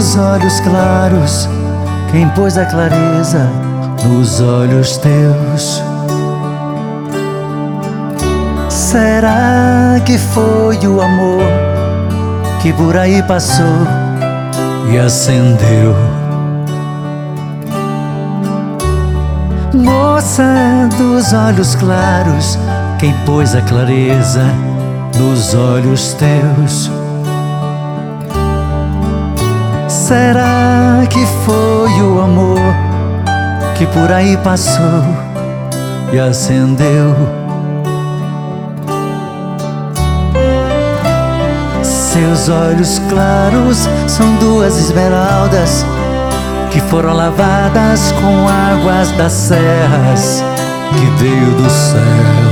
Seus olhos claros, quem pôs a clareza nos olhos teus? Será que foi o amor que por aí passou e acendeu? Moça dos olhos claros, quem pôs a clareza nos olhos teus? Será que foi o amor que por aí passou e acendeu? Seus olhos claros são duas esmeraldas que foram lavadas com águas das serras que veio do céu.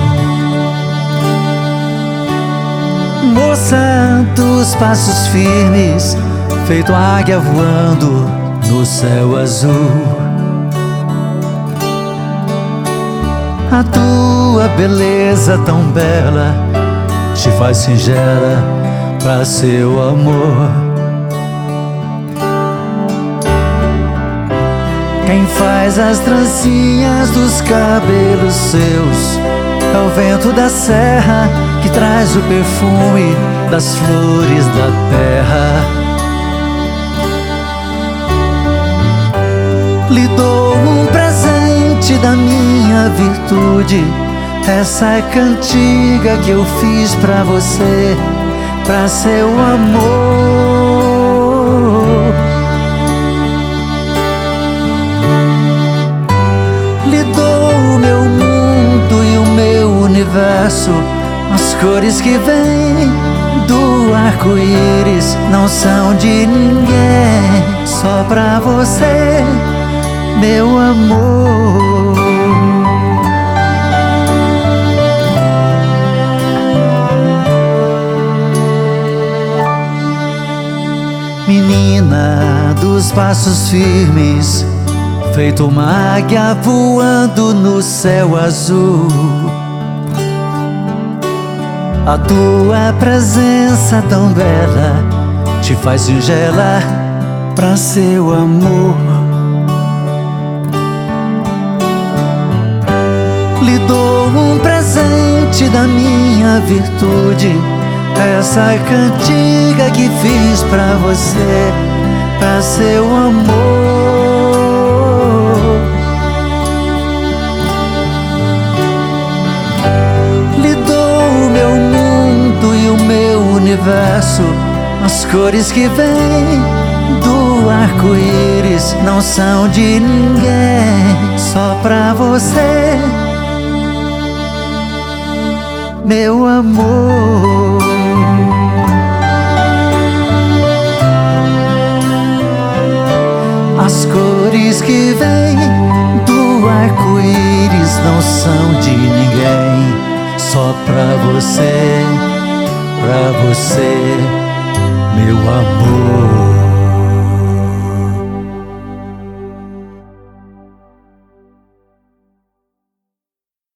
Moça dos passos firmes, feito águia voando no céu azul. A tua beleza tão bela te faz singela pra seu amor. Quem faz as trancinhas dos cabelos seus é o vento da serra que traz o perfume das flores da terra. Lhe dou um presente da minha virtude, essa cantiga que eu fiz pra você, pra seu amor. Lhe dou o meu mundo e o meu universo, as cores que vêm do arco-íris não são de ninguém, só pra você, meu amor. Menina dos passos firmes, feito uma águia voando no céu azul. A tua presença tão bela te faz singela pra seu amor. Lhe dou um presente da minha virtude, essa cantiga que fiz pra você, pra seu amor. Lhe dou o meu mundo e o meu universo, as cores que vêm do arco-íris não são de ninguém, só pra você, meu amor. As cores que vêm do arco-íris não são de ninguém, só pra você, meu amor.